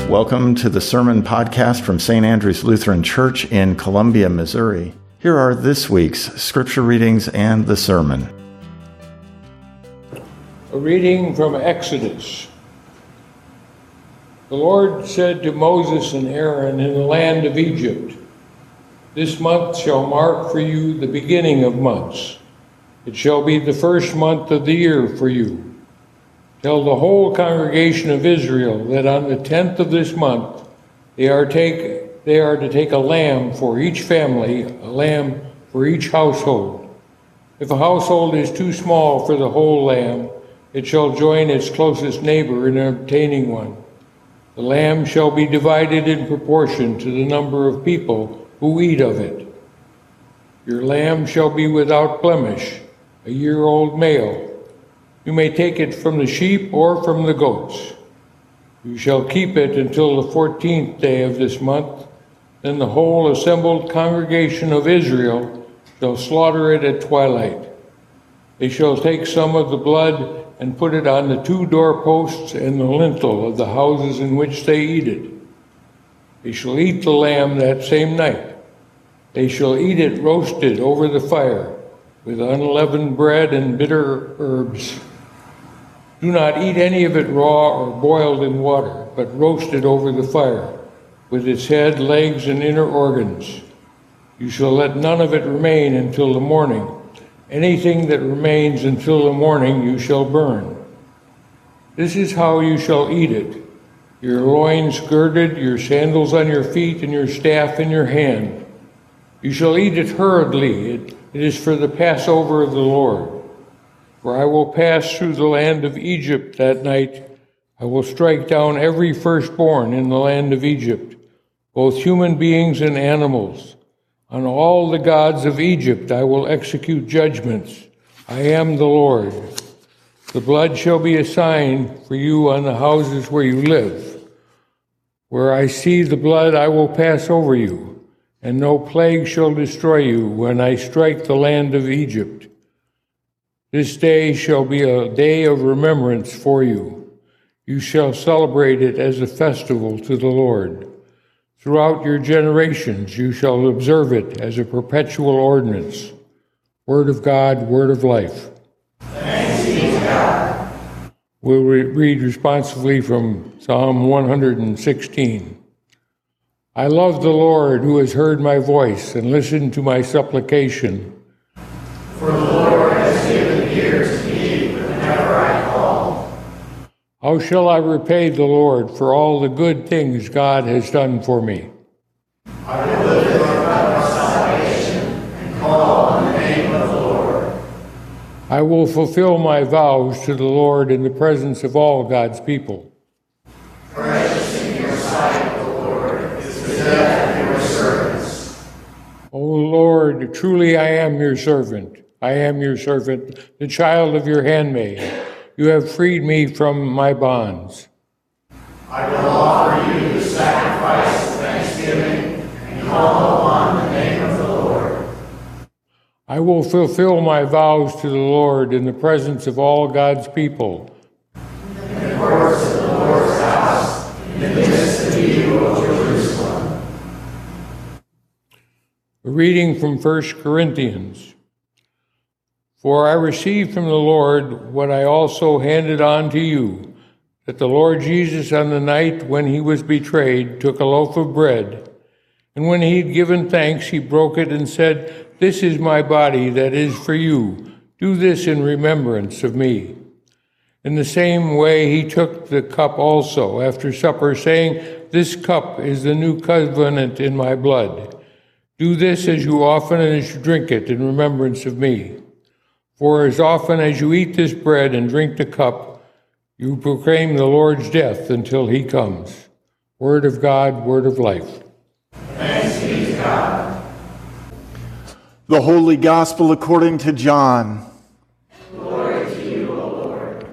Welcome to the Sermon Podcast from St. Andrew's Lutheran Church in Columbia, Missouri. Here are this week's scripture readings and the sermon. A reading from Exodus. The Lord said to Moses and Aaron in the land of Egypt, "This month shall mark for you the beginning of months. It shall be the first month of the year for you. Tell the whole congregation of Israel that on the 10th of this month they are to take a lamb for each family, a lamb for each household. If a household is too small for the whole lamb, it shall join its closest neighbor in obtaining one. The lamb shall be divided in proportion to the number of people who eat of it. Your lamb shall be without blemish, a year-old male. You may take it from the sheep or from the goats. You shall keep it until the 14th day of this month. Then the whole assembled congregation of Israel shall slaughter it at twilight. They shall take some of the blood and put it on the 2 doorposts and the lintel of the houses in which they eat it. They shall eat the lamb that same night. They shall eat it roasted over the fire, with unleavened bread and bitter herbs. Do not eat any of it raw or boiled in water, but roasted over the fire, with its head, legs, and inner organs. You shall let none of it remain until the morning. Anything that remains until the morning you shall burn. This is how you shall eat it: your loins girded, your sandals on your feet, and your staff in your hand. You shall eat it hurriedly. It is for the Passover of the Lord. For I will pass through the land of Egypt that night. I will strike down every firstborn in the land of Egypt, both human beings and animals. On all the gods of Egypt I will execute judgments. I am the Lord. The blood shall be a sign for you on the houses where you live. Where I see the blood I will pass over you, and no plague shall destroy you when I strike the land of Egypt. This day shall be a day of remembrance for you. You shall celebrate it as a festival to the Lord. Throughout your generations you shall observe it as a perpetual ordinance. Word of God, word of life. Thanks be to God. We'll read responsively from Psalm 116. I love the Lord who has heard my voice and listened to my supplication. For the Lord has given ear to me whenever I call. How shall I repay the Lord for all the good things God has done for me? I will lift up my salvation and call on the name of the Lord. I will fulfill my vows to the Lord in the presence of all God's people. Precious in your sight, O Lord, is the death of your servants. O Lord, truly I am your servant. I am your servant, the child of your handmaid. You have freed me from my bonds. I will offer you the sacrifice of thanksgiving and call upon the name of the Lord. I will fulfill my vows to the Lord in the presence of all God's people. In the courts of the Lord's house, in the midst of you, O Jerusalem. A reading from 1 Corinthians. For I received from the Lord what I also handed on to you, that the Lord Jesus on the night when he was betrayed took a loaf of bread, and when he had given thanks, he broke it and said, "This is my body that is for you. Do this in remembrance of me." In the same way he took the cup also after supper, saying, "This cup is the new covenant in my blood. Do this as you often as you drink it in remembrance of me. For as often as you eat this bread and drink the cup, you proclaim the Lord's death until he comes." Word of God, word of life. Thanks be to God. The Holy Gospel according to John. Glory to you, O Lord.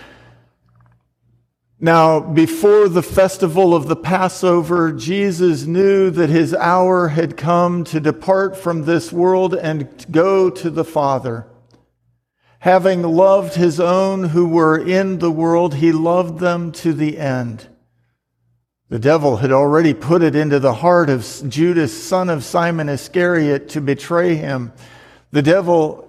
Now, before the festival of the Passover, Jesus knew that his hour had come to depart from this world and go to the Father. Having loved his own who were in the world, he loved them to the end. The devil had already put it into the heart of Judas, son of Simon Iscariot, to betray him. The devil,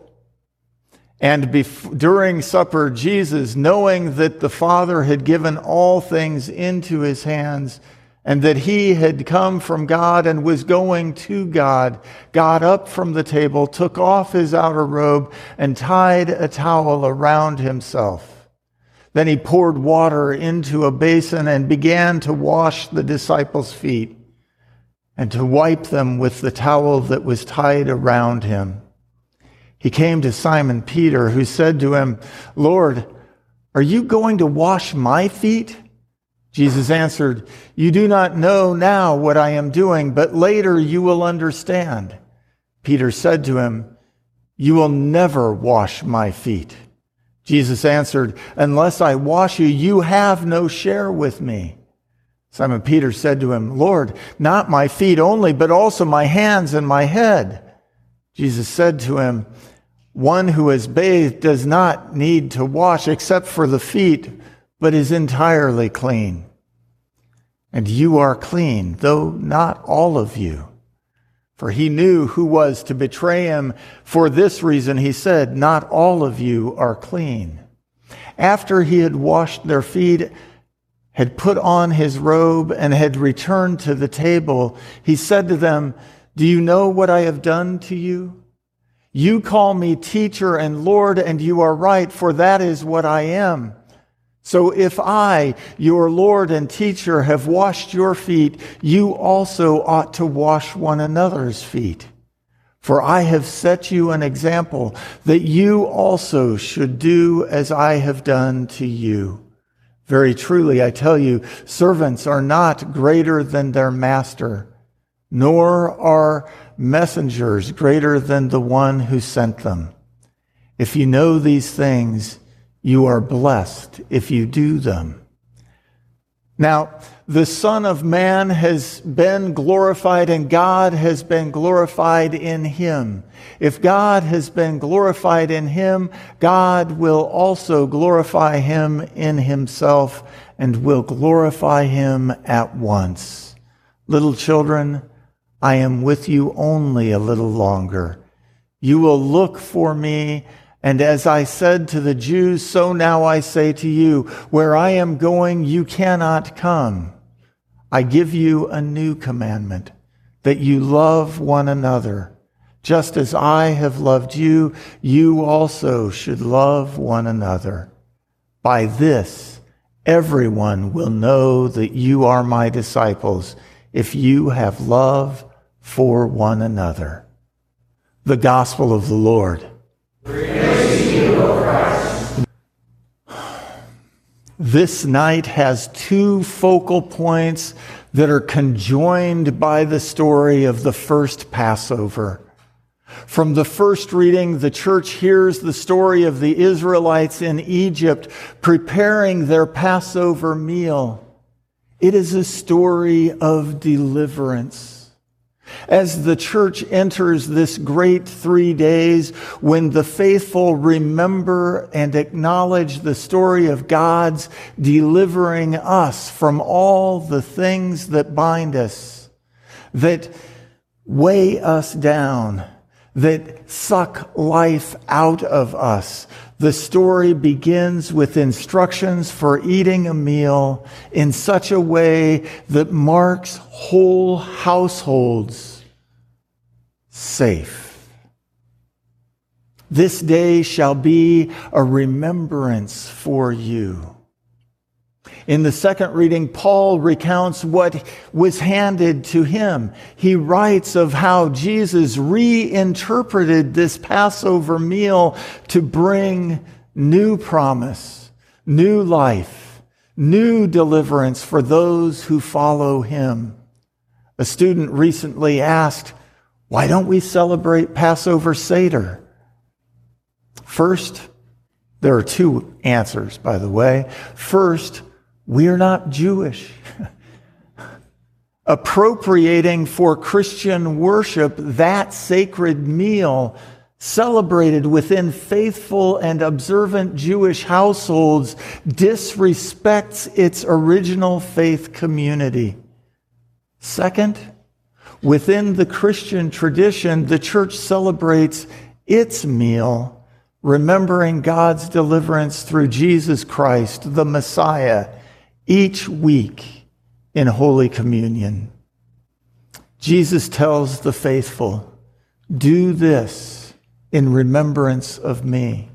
and during supper, Jesus, knowing that the Father had given all things into his hands, and that he had come from God and was going to God, got up from the table, took off his outer robe, and tied a towel around himself. Then he poured water into a basin and began to wash the disciples' feet and to wipe them with the towel that was tied around him. He came to Simon Peter, who said to him, "Lord, are you going to wash my feet?" Jesus answered, "You do not know now what I am doing, but later you will understand." Peter said to him, "You will never wash my feet." Jesus answered, "Unless I wash you, you have no share with me." Simon Peter said to him, "Lord, not my feet only, but also my hands and my head." Jesus said to him, "One who is bathed does not need to wash except for the feet, but is entirely clean. And you are clean, though not all of you." For he knew who was to betray him. For this reason he said, "Not all of you are clean." After he had washed their feet, had put on his robe, and had returned to the table, he said to them, "Do you know what I have done to you? You call me teacher and Lord, and you are right, for that is what I am. So if I, your Lord and teacher, have washed your feet, you also ought to wash one another's feet. For I have set you an example that you also should do as I have done to you. Very truly, I tell you, servants are not greater than their master, nor are messengers greater than the one who sent them. If you know these things, you are blessed if you do them. Now, the Son of Man has been glorified, and God has been glorified in him. If God has been glorified in him, God will also glorify him in himself, and will glorify him at once. Little children, I am with you only a little longer. You will look for me, and as I said to the Jews, so now I say to you, where I am going, you cannot come. I give you a new commandment, that you love one another. Just as I have loved you, you also should love one another. By this, everyone will know that you are my disciples, if you have love for one another. The Gospel of the Lord. Praise to you, O Christ. This night has two focal points that are conjoined by the story of the first Passover. From the first reading, the church hears the story of the Israelites in Egypt preparing their Passover meal. It is a story of deliverance. As the church enters this great 3 days when the faithful remember and acknowledge the story of God's delivering us from all the things that bind us, that weigh us down, that suck life out of us. The story begins with instructions for eating a meal in such a way that marks whole households safe. This day shall be a remembrance for you. In the second reading, Paul recounts what was handed to him. He writes of how Jesus reinterpreted this Passover meal to bring new promise, new life, new deliverance for those who follow him. A student recently asked, why don't we celebrate Passover Seder? First, there are two answers, by the way. First, we're not Jewish. Appropriating for Christian worship that sacred meal celebrated within faithful and observant Jewish households, disrespects its original faith community. Second, within the Christian tradition, the church celebrates its meal, remembering God's deliverance through Jesus Christ, the Messiah, each week in Holy Communion. Jesus tells the faithful, "Do this in remembrance of me."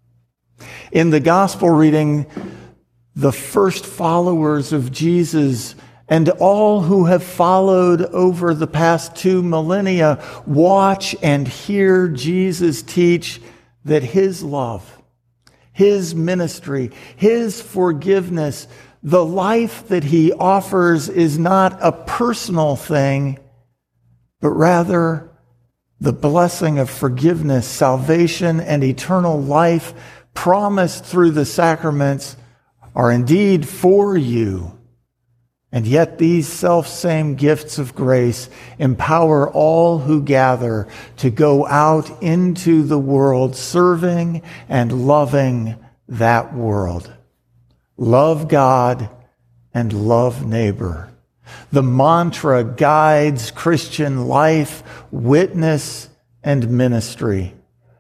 In the gospel reading, the first followers of Jesus and all who have followed over the past 2 millennia watch and hear Jesus teach that his love, his ministry, his forgiveness, the life that he offers is not a personal thing, but rather the blessing of forgiveness, salvation, and eternal life promised through the sacraments are indeed for you. And yet these self-same gifts of grace empower all who gather to go out into the world, serving and loving that world. Love God and love neighbor. The mantra guides Christian life, witness, and ministry.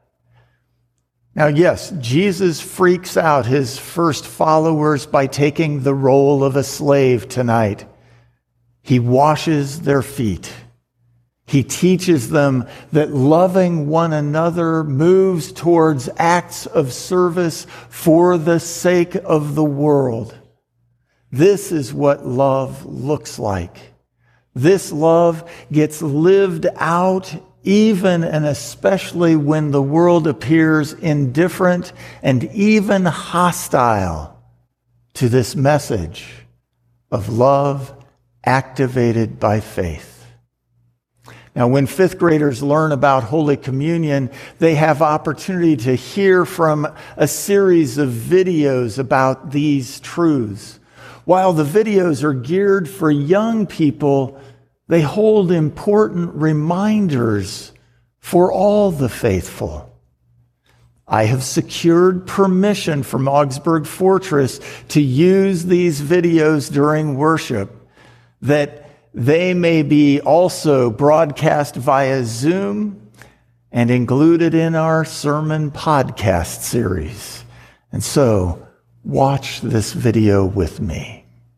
Now, yes, Jesus freaks out his first followers by taking the role of a slave tonight. He washes their feet. He teaches them that loving one another moves towards acts of service for the sake of the world. This is what love looks like. This love gets lived out even and especially when the world appears indifferent and even hostile to this message of love activated by faith. Now, when fifth graders learn about Holy Communion, they have opportunity to hear from a series of videos about these truths. While the videos are geared for young people, they hold important reminders for all the faithful. I have secured permission from Augsburg Fortress to use these videos during worship, that they may be also broadcast via Zoom and included in our sermon podcast series. And so, watch this video with me.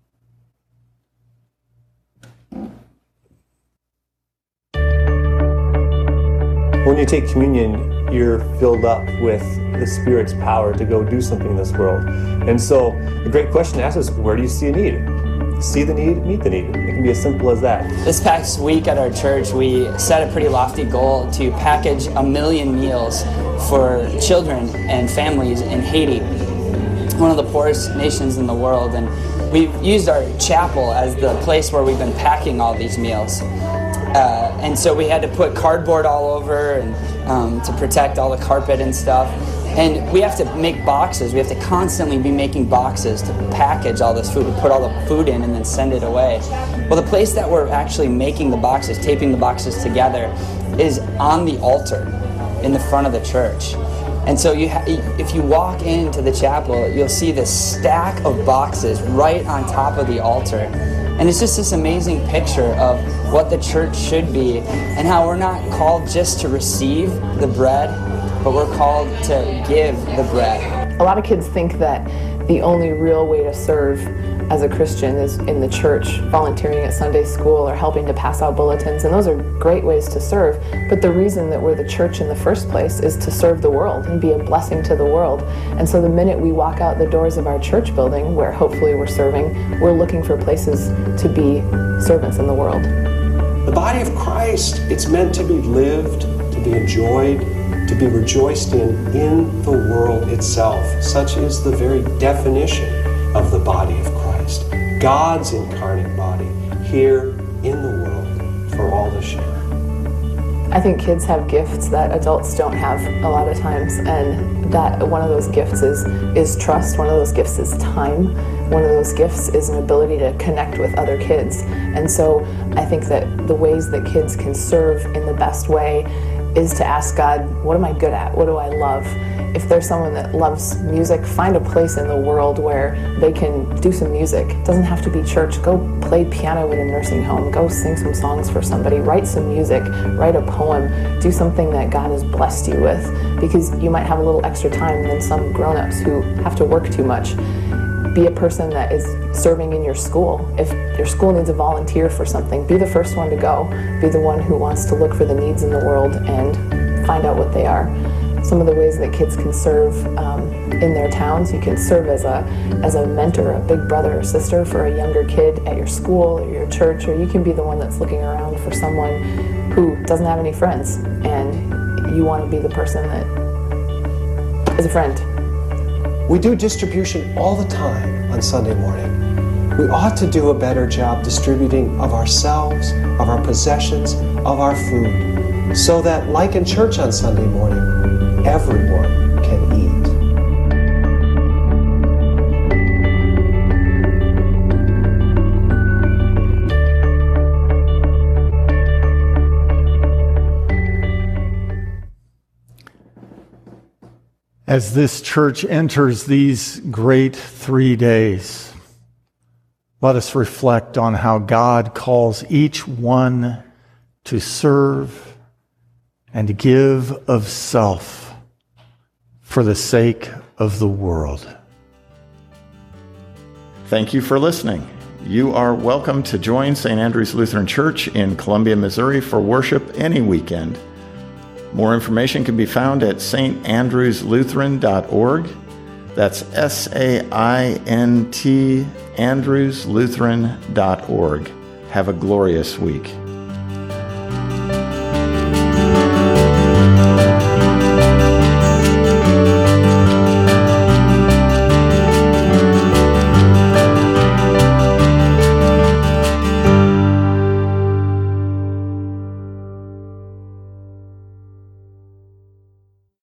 When you take communion, you're filled up with the Spirit's power to go do something in this world. And so, a great question to ask is, where do you see a need? See the need, meet the need. It can be as simple as that. This past week at our church, we set a pretty lofty goal to package 1 million meals for children and families in Haiti, one of the poorest nations in the world. And we've used our chapel as the place where we've been packing all these meals. And so we had to put cardboard all over and to protect all the carpet and stuff. And we have to make boxes. We have to constantly be making boxes to package all this food, to put all the food in and then send it away. Well, the place that we're actually making the boxes, taping the boxes together, is on the altar in the front of the church. And so if you walk into the chapel, you'll see this stack of boxes right on top of the altar. And it's just this amazing picture of what the church should be and how we're not called just to receive the bread, but we're called to give the bread. A lot of kids think that the only real way to serve as a Christian is in the church, volunteering at Sunday school or helping to pass out bulletins, and those are great ways to serve. But the reason that we're the church in the first place is to serve the world and be a blessing to the world. And so the minute we walk out the doors of our church building, where hopefully we're serving, we're looking for places to be servants in the world. The body of Christ, it's meant to be lived, to be enjoyed, to be rejoiced in the world itself. Such is the very definition of the body of Christ. God's incarnate body here in the world for all to share. I think kids have gifts that adults don't have a lot of times, and that one of those gifts is trust. One of those gifts is time. One of those gifts is an ability to connect with other kids. And so I think that the ways that kids can serve in the best way is to ask God, what am I good at? What do I love? If there's someone that loves music, find a place in the world where they can do some music. It doesn't have to be church. Go play piano in a nursing home. Go sing some songs for somebody. Write some music. Write a poem. Do something that God has blessed you with, because you might have a little extra time than some grown-ups who have to work too much. Be a person that is serving in your school. If your school needs a volunteer for something, be the first one to go. Be the one who wants to look for the needs in the world and find out what they are. Some of the ways that kids can serve in their towns: you can serve as a mentor, a big brother or sister for a younger kid at your school or your church, or you can be the one that's looking around for someone who doesn't have any friends, and you want to be the person that is a friend. We do distribution all the time on Sunday morning. We ought to do a better job distributing of ourselves, of our possessions, of our food, so that, like in church on Sunday morning, everyone can eat. As this church enters these great 3 days, let us reflect on how God calls each one to serve and give of self for the sake of the world. Thank you for listening. You are welcome to join St. Andrew's Lutheran Church in Columbia, Missouri for worship any weekend. More information can be found at standrewslutheran.org. That's SAINT, andrewslutheran.org. Have a glorious week.